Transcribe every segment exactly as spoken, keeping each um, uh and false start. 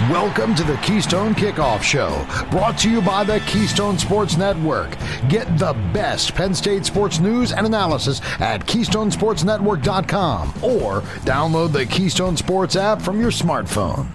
Welcome to the Keystone Kickoff Show, brought to you by the Keystone Sports Network. Get the best Penn State sports news and analysis at keystone sports network dot com or download the Keystone Sports app from your smartphone.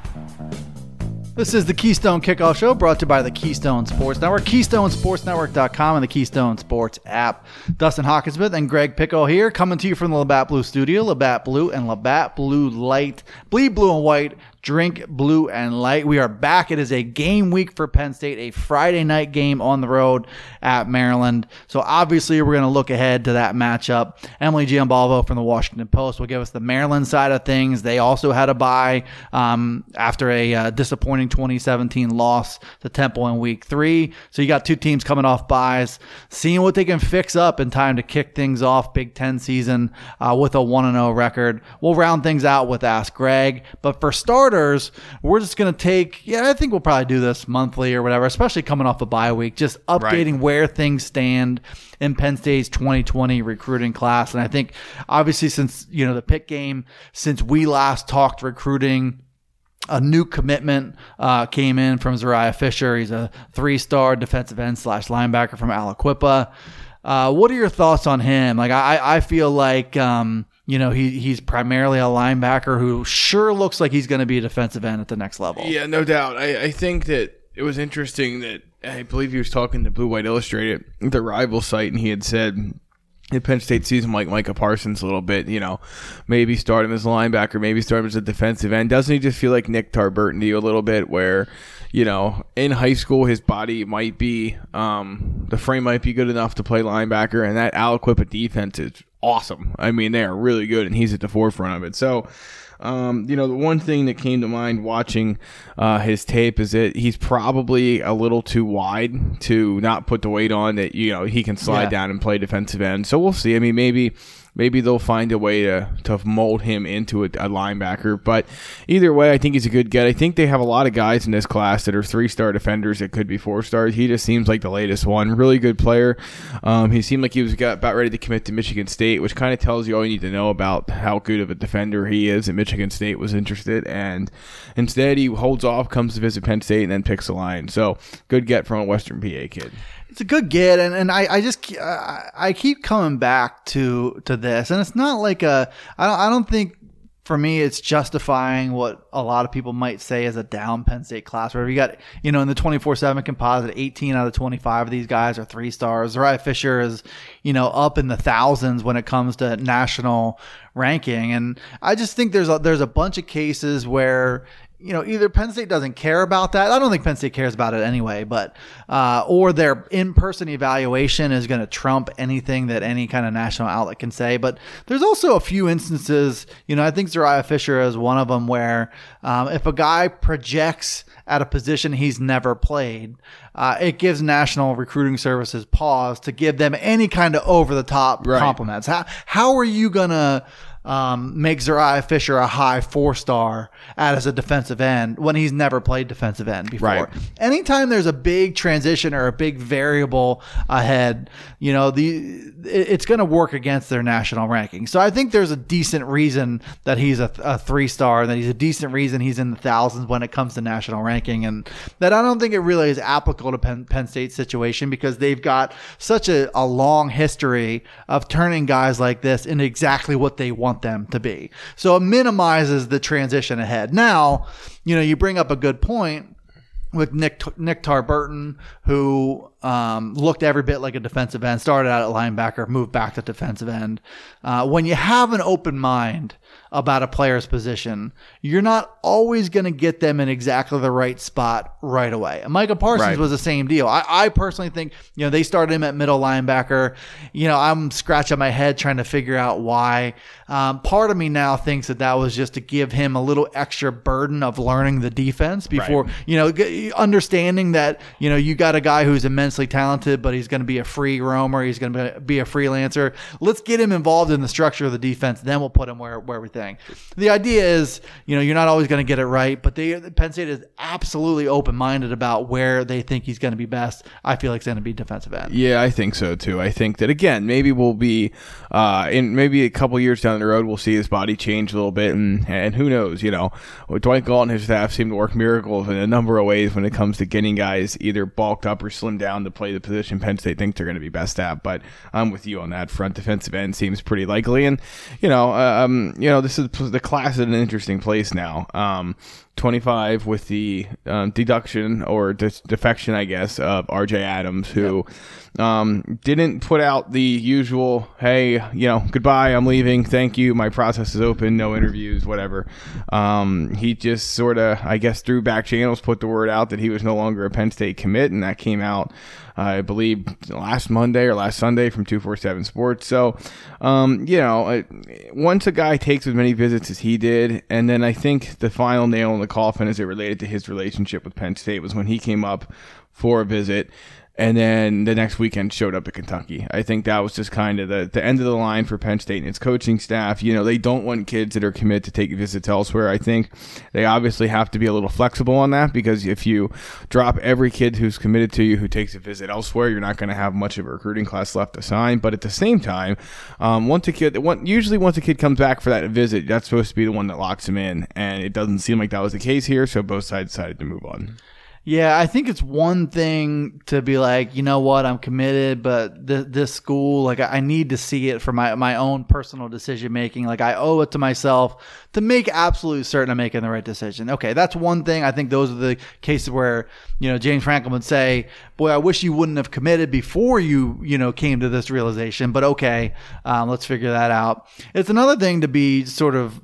This is the Keystone Kickoff Show, brought to you by the Keystone Sports Network, keystone sports network dot com, and the Keystone Sports app. Dustin Hawkinsmith and Greg Pickle here, coming to you from the Labatt Blue Studio. Labatt Blue and Labatt Blue Light. Bleed blue and white. Drink blue and light. We are back. It is a game week for Penn State, a Friday night game on the road at Maryland. So obviously we're going to look ahead to that matchup. Emily Giambalvo from the Washington Post will give us the Maryland side of things. They also had a bye um, after a uh, disappointing twenty seventeen loss to Temple in week three. So you got two teams coming off byes, seeing what they can fix up in time to kick things off Big Ten season uh, with a one and oh record. We'll round things out with Ask Greg. But for starters, we're just going to take, yeah, I think we'll probably do this monthly or whatever, especially coming off a bye week, just updating right. where things stand in Penn State's twenty twenty recruiting class. And I think obviously since, you know, the Pitt game, since we last talked recruiting, a new commitment uh, came in from Zariah Fisher. He's a three-star defensive end slash linebacker from Aliquippa. Uh, what are your thoughts on him? Like, I, I feel like, um, you know, he he's primarily a linebacker who sure looks like he's going to be a defensive end at the next level. Yeah, no doubt. I, I think that it was interesting that I believe he was talking to Blue White Illustrated, the rival site, and he had said that Penn State sees him like Micah Parsons a little bit, you know, maybe start him as a linebacker, maybe start him as a defensive end. Doesn't he just feel like Nick Tarburton to you a little bit where, you know, in high school, his body might be, um, the frame might be good enough to play linebacker, and that Aliquippa defense is awesome. I mean, they are really good, and he's at the forefront of it. So, um, you know, the one thing that came to mind watching uh, his tape is that he's probably a little too wide to not put the weight on that, you know, he can slide yeah. down and play defensive end. So we'll see. I mean, maybe... Maybe they'll find a way to, to mold him into a, a linebacker. But either way, I think he's a good get. I think they have a lot of guys in this class that are three-star defenders that could be four-stars. He just seems like the latest one. Really good player. Um, he seemed like he was got, about ready to commit to Michigan State, which kind of tells you all you need to know about how good of a defender he is. And Michigan State was interested. And instead, he holds off, comes to visit Penn State, and then picks a line. So good get from a Western P A kid. It's a good get, and, and I, I just I, I keep coming back to to this, and it's not like a I don't I don't think for me it's justifying what a lot of people might say is a down Penn State class. Where you got, you know, in the twenty-four seven composite, eighteen out of twenty-five of these guys are three stars. Zariah Fisher is, you know, up in the thousands when it comes to national ranking, and I just think there's a, there's a bunch of cases where, you know, either Penn State doesn't care about that. I don't think Penn State cares about it anyway, but uh, or their in-person evaluation is going to trump anything that any kind of national outlet can say. But there's also a few instances, you know, I think Zariah Fisher is one of them where um, if a guy projects at a position he's never played, uh, it gives National Recruiting Services pause to give them any kind of over-the-top right. compliments. How, how are you going to Um, make Zariah Fisher a high four-star as a defensive end when he's never played defensive end before? Right. Anytime there's a big transition or a big variable ahead, you know, the it's going to work against their national ranking. So I think there's a decent reason that he's a, a three-star, that he's a decent reason he's in the thousands when it comes to national ranking, and that I don't think it really is applicable to Penn, Penn State's situation because they've got such a, a long history of turning guys like this into exactly what they want them to be. So it minimizes the transition ahead. Now, you know, you bring up a good point with Nick Nick Tarburton, who um, looked every bit like a defensive end, started out at linebacker, moved back to defensive end. Uh, when you have an open mind about a player's position, you're not always going to get them in exactly the right spot right away. And Micah Parsons right. was the same deal. I, I personally think, you know, they started him at middle linebacker. You know, I'm scratching my head trying to figure out why. Um, part of me now thinks that that was just to give him a little extra burden of learning the defense before, right. you know, understanding that, you know, you got a guy who's immensely immensely talented, but he's going to be a free roamer. He's going to be a freelancer. Let's get him involved in the structure of the defense. Then we'll put him where, where we think. The idea is, you know, you're not always going to get it right, but they, Penn State is absolutely open-minded about where they think he's going to be best. I feel like it's going to be defensive end. Yeah, I think so too. I think that, again, maybe we'll be uh, in maybe a couple years down the road, we'll see his body change a little bit, and, and who knows, you know, Dwight Galt and his staff seem to work miracles in a number of ways when it comes to getting guys either bulked up or slimmed down to play the position Penn State thinks they're going to be best at. But I'm with you on that front. Defensive end seems pretty likely, and you know, um, you know, this is the class at an interesting place now. Um, twenty-five with the um, deduction or de- defection, I guess, of R J Adams, who yep. um, didn't put out the usual, hey, you know, goodbye, I'm leaving, thank you, my process is open, no interviews, whatever. Um, he just sort of, I guess, through back channels, put the word out that he was no longer a Penn State commit, and that came out, uh, I believe, last Monday or last Sunday from two forty-seven Sports. So, um, you know, once a guy takes as many visits as he did, and then I think the final nail in the coffin as it related to his relationship with Penn State was when he came up for a visit and then the next weekend showed up at Kentucky. I think that was just kind of the, the end of the line for Penn State and its coaching staff. You know, they don't want kids that are committed to take visits elsewhere. I think they obviously have to be a little flexible on that, because if you drop every kid who's committed to you who takes a visit elsewhere, you're not going to have much of a recruiting class left to sign. But at the same time, um, once a kid, usually once a kid comes back for that visit, that's supposed to be the one that locks him in. And it doesn't seem like that was the case here, so both sides decided to move on. Yeah, I think it's one thing to be like, you know what, I'm committed, but th- this school, like, I need to see it for my, my own personal decision making. Like, I owe it to myself to make absolute certain I'm making the right decision. Okay, that's one thing. I think those are the cases where, you know, James Franklin would say, boy, I wish you wouldn't have committed before you, you know, came to this realization. But okay, um, let's figure that out. It's another thing to be sort of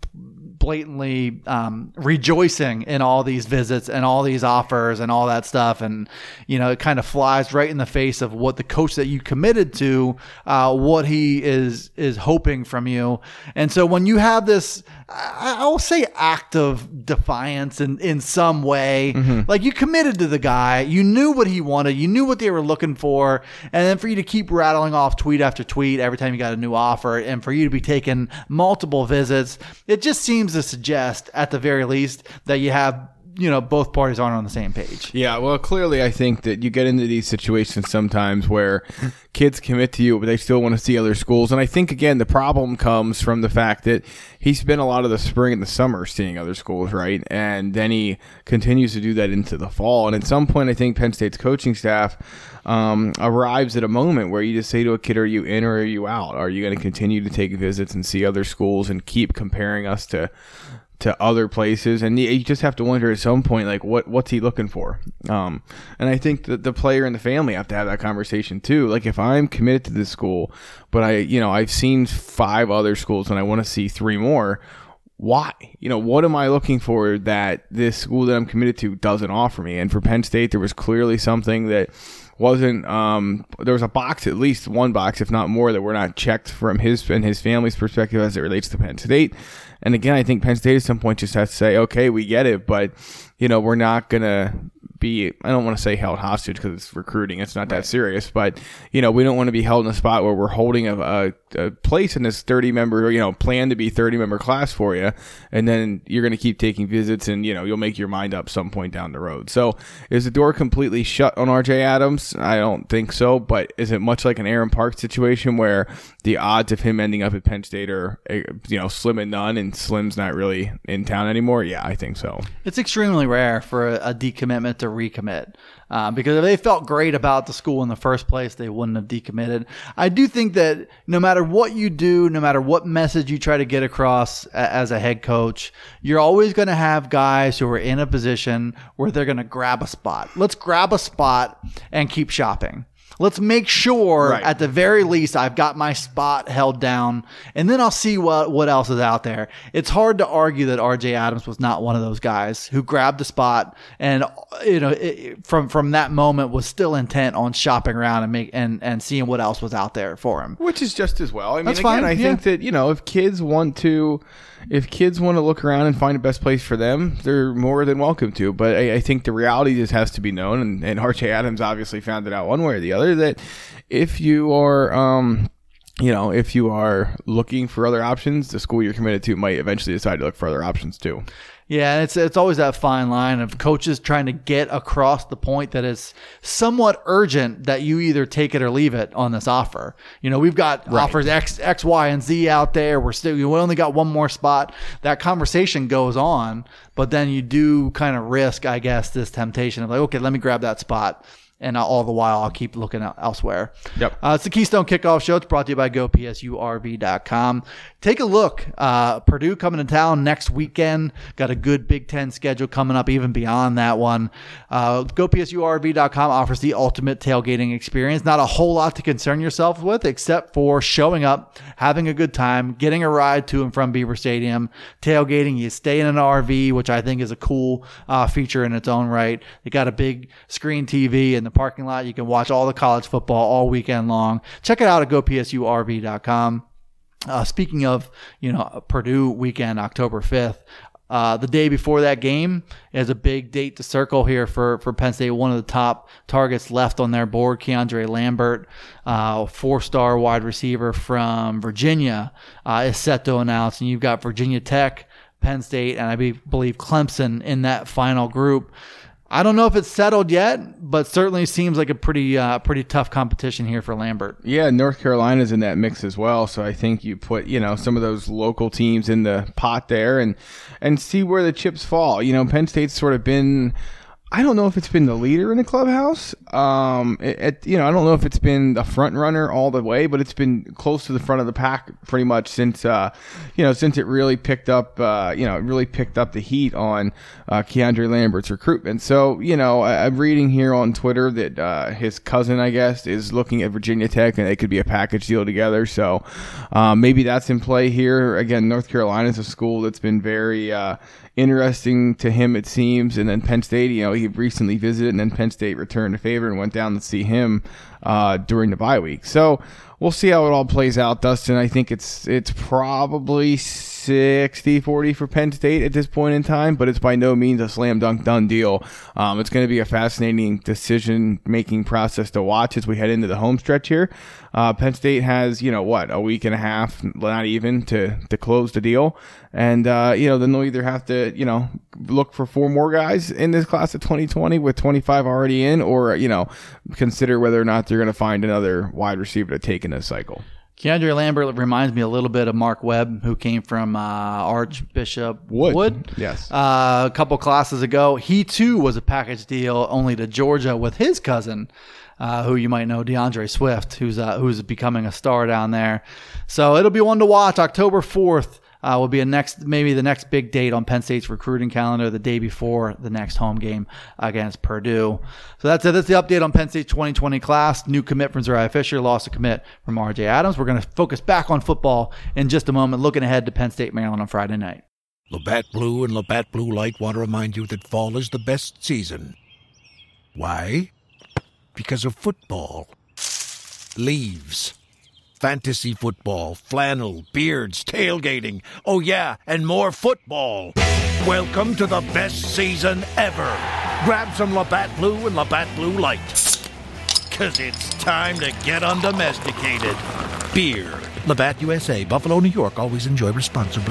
blatantly um, rejoicing in all these visits and all these offers and all that stuff. And, you know, it kind of flies right in the face of what the coach that you committed to, uh, what he is, is hoping from you. And so when you have this, I, I'll say act of defiance in, in some way, mm-hmm. like you committed to the guy, you knew what he wanted, you knew what they were looking for. And then for you to keep rattling off tweet after tweet every time you got a new offer, and for you to be taking multiple visits, it just seems to suggest at the very least that you have, you know, both parties aren't on the same page. Yeah, well, clearly I think that you get into these situations sometimes where kids commit to you, but they still want to see other schools. And I think, again, the problem comes from the fact that he spent a lot of the spring and the summer seeing other schools, right? And then he continues to do that into the fall. And at some point, I think Penn State's coaching staff um, arrives at a moment where you just say to a kid, are you in or are you out? Are you going to continue to take visits and see other schools and keep comparing us to to other places? And you just have to wonder at some point, like, what what's he looking for? Um, and I think that the player and the family have to have that conversation too. Like, if I'm committed to this school, but I, you know, I've seen five other schools and I want to see three more, why? You know, what am I looking for that this school that I'm committed to doesn't offer me? And for Penn State, there was clearly something that wasn't, um, there was a box, at least one box, if not more, that were not checked from his and his family's perspective as it relates to Penn State. And again, I think Penn State at some point just has to say, okay, we get it, but, you know, we're not going to be, I don't want to say held hostage because it's recruiting. It's not that right. serious, but, you know, we don't want to be held in a spot where we're holding a, a, a place in this thirty member, you know, plan to be thirty member class for you. And then you're going to keep taking visits and, you know, you'll make your mind up some point down the road. So is the door completely shut on R J Adams? I don't think so, but is it much like an Aaron Parks situation where the odds of him ending up at Penn State are, you know, slim and none, and Slim's not really in town anymore? Yeah, I think so. It's extremely rare for a, a decommitment to recommit. Uh, because if they felt great about the school in the first place, they wouldn't have decommitted. I do think that no matter what you do, no matter what message you try to get across a, as a head coach, you're always going to have guys who are in a position where they're going to grab a spot. Let's grab a spot and keep shopping. Let's make sure right. at the very least I've got my spot held down, and then I'll see what, what else is out there. It's hard to argue that R J Adams was not one of those guys who grabbed a spot and, you know, it, from from that moment was still intent on shopping around and make and, and seeing what else was out there for him. Which is just as well. I mean, That's again, fine. I yeah. think that, you know, if kids want to, if kids want to look around and find the best place for them, they're more than welcome to. But I, I think the reality just has to be known, and, and R J Adams obviously found it out one way or the other, that if you are, um, you know, if you are looking for other options, the school you're committed to might eventually decide to look for other options too. Yeah, it's it's always that fine line of coaches trying to get across the point that it's somewhat urgent that you either take it or leave it on this offer. You know, we've got right. offers X, X, Y, and Z out there. We're still we only got one more spot. That conversation goes on, but then you do kind of risk, I guess, this temptation of like, okay, let me grab that spot. And all the while, I'll keep looking elsewhere. Yep. Uh, it's the Keystone Kickoff Show. It's brought to you by Go P S U R V dot com. Take a look. Uh, Purdue coming to town next weekend. Got a good Big Ten schedule coming up even beyond that one. Uh, Go P S U R V dot com offers the ultimate tailgating experience. Not a whole lot to concern yourself with except for showing up, having a good time, getting a ride to and from Beaver Stadium, tailgating. You stay in an R V, which I think is a cool uh, feature in its own right. They got a big screen T V and the parking lot. You can watch all the college football all weekend long. Check it out at Go P S U R V dot com. Uh, speaking of, you know, Purdue weekend, October fifth, uh, the day before that game is a big date to circle here for, for Penn State. One of the top targets left on their board, Keandre Lambert, uh, four-star wide receiver from Virginia, uh, is set to announce. And you've got Virginia Tech, Penn State, and I be, believe Clemson in that final group. I don't know if it's settled yet, but certainly seems like a pretty uh, pretty tough competition here for Lambert. Yeah, North Carolina's in that mix as well. So I think you put, you know, some of those local teams in the pot there and and see where the chips fall. You know, Penn State's sort of been, I don't know if it's been the leader in the clubhouse. Um, it, it, you know, I don't know if it's been the front runner all the way, but it's been close to the front of the pack pretty much since, uh, you know, since it really picked up, uh, you know, it really picked up the heat on uh, Keandre Lambert's recruitment. So, you know, I, I'm reading here on Twitter that uh, his cousin, I guess, is looking at Virginia Tech, and they could be a package deal together. So um, maybe that's in play here. Again, North Carolina is a school that's been very uh, interesting to him, it seems. And then Penn State, you know, he recently visited, and then Penn State returned a favor and went down to see him uh, during the bye week. So we'll see how it all plays out, Dustin. I think it's it's probably sixty forty for Penn State at this point in time, but it's by no means a slam dunk done deal. Um, it's going to be a fascinating decision-making process to watch as we head into the home stretch here. Uh, Penn State has, you know, what, a week and a half, not even, to, to close the deal. And, uh, you know, then they'll either have to, you know, look for four more guys in this class of twenty twenty with twenty-five already in, or, you know, consider whether or not they're going to find another wide receiver to take in this cycle. Keandre Lambert reminds me a little bit of Mark Webb, who came from uh, Archbishop Wood. Wood. Yes. Uh, a couple classes ago. He, too, was a package deal only to Georgia with his cousin, uh, who you might know, DeAndre Swift, who's uh, who's becoming a star down there. So it'll be one to watch. October fourth uh, will be a next, maybe the next big date on Penn State's recruiting calendar, the day before the next home game against Purdue. So that's it. That's the update on Penn State's twenty twenty class. New commit from Zariah Fisher, lost a commit from R J Adams. We're going to focus back on football in just a moment, looking ahead to Penn State, Maryland on Friday night. Labatt Blue and Labatt Blue Light want to remind you that fall is the best season. Why? Because of football. Leaves. Fantasy football, flannel, beards, tailgating. Oh yeah, and more football. Welcome to the best season ever. Grab some Labatt Blue and Labatt Blue Light. Cause it's time to get undomesticated. Beer. Labatt U S A, Buffalo, New York. Always enjoy responsibly.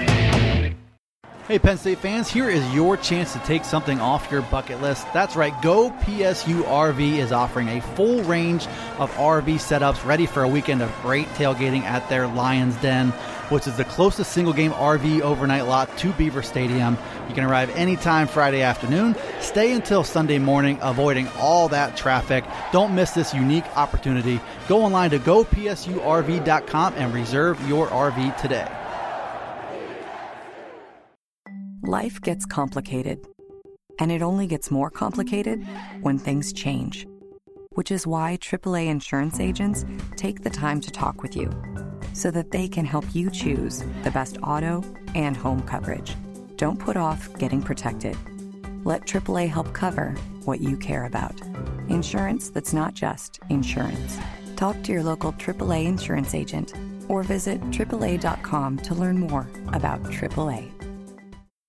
Hey, Penn State fans, here is your chance to take something off your bucket list. That's right, Go P S U R V is offering a full range of R V setups ready for a weekend of great tailgating at their Lions Den, which is the closest single-game R V overnight lot to Beaver Stadium. You can arrive anytime Friday afternoon, stay until Sunday morning, avoiding all that traffic. Don't miss this unique opportunity. Go online to Go P S U R V dot com and reserve your R V today. Life gets complicated, and it only gets more complicated when things change, which is why triple A insurance agents take the time to talk with you so that they can help you choose the best auto and home coverage. Don't put off getting protected. Let triple A help cover what you care about. Insurance that's not just insurance. Talk to your local triple A insurance agent. or visit triple A dot com to learn more about triple A.